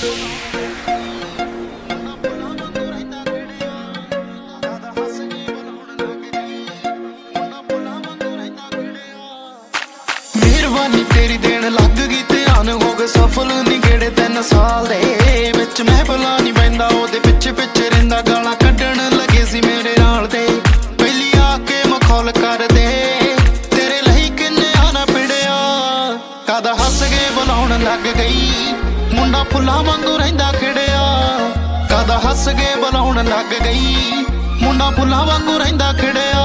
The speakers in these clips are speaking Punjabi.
ਮਿਹਰਬਾਨੀ ਤੇਰੀ ਦੇਣ ਲੱਗ ਗਈ ਧਿਆਨ ਹੋ ਗਏ ਸਫਲ ਨੀ ਗੇੜੇ 3 ਸਾਲ ਦੇ ਵਿੱਚ ਮੈਂ ਭਲਾ ਨਹੀਂ ਪੈਂਦਾ ਉਹਦੇ ਪਿੱਛੇ ਪਿੱਛੇ ਰਹਿੰਦਾ ਗਾਲਾਂ ਕੱਢਣ ਲੱਗੇ ਸੀ ਮੇਰੇ ਨਾਲ ਤੇ ਪਹਿਲੀ ਆ ਕੇ ਮਖੌਲ ਕਰਦੇ ਤੇਰੇ ਲਈ ਕਿੰਨੇ ਆਣਾ ਪਿੜਿਆ ਕਦਾ ਹੱਸ ਕੇ ਬੁਲਾਉਣ ਲੱਗ ਗਈ ਮੁੰਡਾ ਫੁੱਲਾਂ ਵਾਂਗੂ ਰਹਿੰਦਾ ਖਿੜਿਆ ਕਦਾ ਹੱਸ ਕੇ ਬੁਲਾਉਣ ਲੱਗ ਗਈ ਮੁੰਡਾ ਫੁੱਲਾਂ ਵਾਂਗੂ ਰਹਿੰਦਾ ਖਿੜਿਆ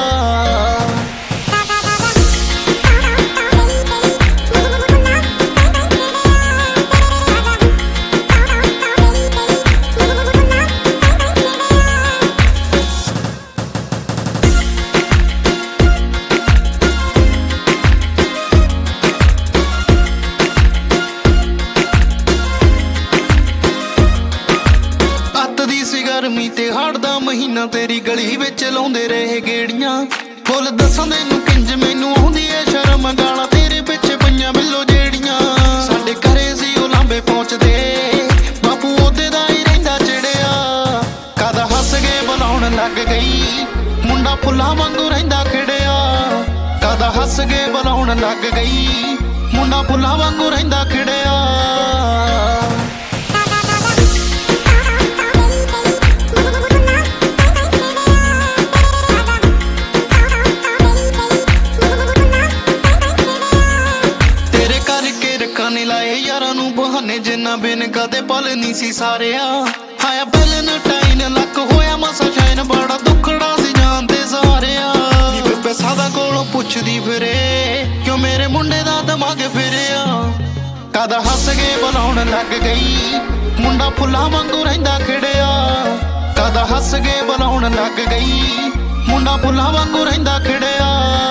ਗਰਮੀ ਤੇ ਹੜ ਦਾ ਮਹੀਨਾ ਤੇਰੀ ਗਲੀ ਵਿੱਚ ਲਾਉਂਦੇ ਰਹੇ ਗੇੜੀਆਂ ਫੁੱਲ ਦੱਸਾਂ ਤੈਨੂੰ ਕਿੰਜ ਮੈਨੂੰ ਆਉਂਦੀ ਏ ਸ਼ਰਮ ਗਾਲਾਂ ਤੇਰੇ ਪਿੱਛੇ ਪਈਆਂ ਬਿੱਲੋ ਜਿਹੜੀਆਂ ਸਾਡੇ ਘਰੇ ਸੀ ਉਹ ਲਾਂਬੇ ਪਹੁੰਚਦੇ ਬਾਪੂ ਉਹਦੇ ਦਾ ਹੀ ਰਹਿੰਦਾ ਚਿੜਿਆ ਕਦਾ ਹੱਸ ਕੇ ਬੁਲਾਉਣ ਲੱਗ ਗਈ ਮੁੰਡਾ ਫੁੱਲਾਂ ਵਾਂਗੂ ਰਹਿੰਦਾ ਖਿੜਿਆ ਕਦਾ ਹੱਸ ਕੇ ਬੁਲਾਉਣ ਲੱਗ ਗਈ ਮੁੰਡਾ ਫੁੱਲਾਂ ਵਾਂਗੂ ਰਹਿੰਦਾ ਖਿੜਿਆ ਨੀ ਲਾਏ ਯਾਰਾਂ ਨੂੰ ਬਹਾਨੇ ਜਿੰਨਾ ਬਿਨ ਕਦੇ ਪਲ ਨਹੀਂ ਸੀ ਸਾਰਿਆ ਹਾਇਆ ਵੈਲੈਂਟਾਈਨ ਲੱਕ ਹੋਇਆ ਮਸਾ ਸ਼ਾਇਨ ਬੜਾ ਦੁੱਖੜਾ ਸੀ ਜਾਣਦੇ ਸਾਰਿਆ ਨੀ ਬੇਬੇ ਸਾਦਾ ਕੋਲੋਂ ਪੁੱਛਦੀ ਫਿਰੇ ਕਿਉਂ ਮੇਰੇ ਮੁੰਡੇ ਦਾ ਦਿਮਾਗ ਫਿਰਿਆ ਕਦਾ ਹੱਸ ਕੇ ਬੁਲਾਉਣ ਲੱਗ ਗਈ ਮੁੰਡਾ ਫੁੱਲਾਂ ਵਾਂਗੂ ਰਹਿੰਦਾ ਖਿੜਿਆ ਕਦਾ ਹੱਸ ਕੇ ਬੁਲਾਉਣ ਲੱਗ ਗਈ ਮੁੰਡਾ ਫੁੱਲਾਂ ਵਾਂਗੂ ਰਹਿੰਦਾ ਖਿੜਿਆ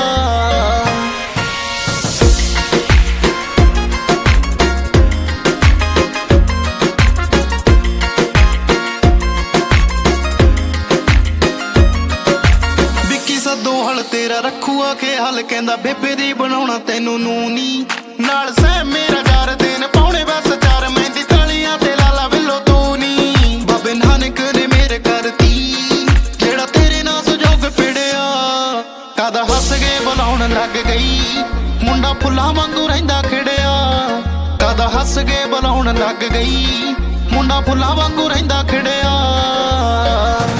ਸਦੋ ਹਲ ਤੇਰਾ ਰੱਖੂਆ ਕੇ ਹਲ ਕਹਿੰਦਾ ਬੇਬੇ ਦੀ ਬਣਾਉਣਾ ਤੈਨੂੰ ਨੂਨੀ ਨਾਲ ਸਹਿ ਮੇਰਾ ਚਾਰ ਦਿਨ ਪਾਉਣੇ ਬਸ ਚਾਰ ਮਹਿੰਦੀ ਤਾਲੀਆਂ ਤੇ ਲਾਲਾ ਬਿੱਲੋ ਤੂੰ ਨੀ ਬਾਬੇ ਨਾਨਕ ਨੇ ਮੇਰੇ ਕਰਤੀ ਜਿਹੜਾ ਤੇਰੇ ਨਾਲ ਸੁਜੋਗ ਪਿੜਿਆ ਕਦਾ ਹੱਸ ਕੇ ਬੁਲਾਉਣ ਲੱਗ ਗਈ ਮੁੰਡਾ ਫੁੱਲਾਂ ਵਾਂਗੂ ਰਹਿੰਦਾ ਖਿੜਿਆ ਕਦਾ ਹੱਸ ਕੇ ਬੁਲਾਉਣ ਲੱਗ ਗਈ ਮੁੰਡਾ ਫੁੱਲਾਂ ਵਾਂਗੂ ਰਹਿੰਦਾ ਖਿੜਿਆ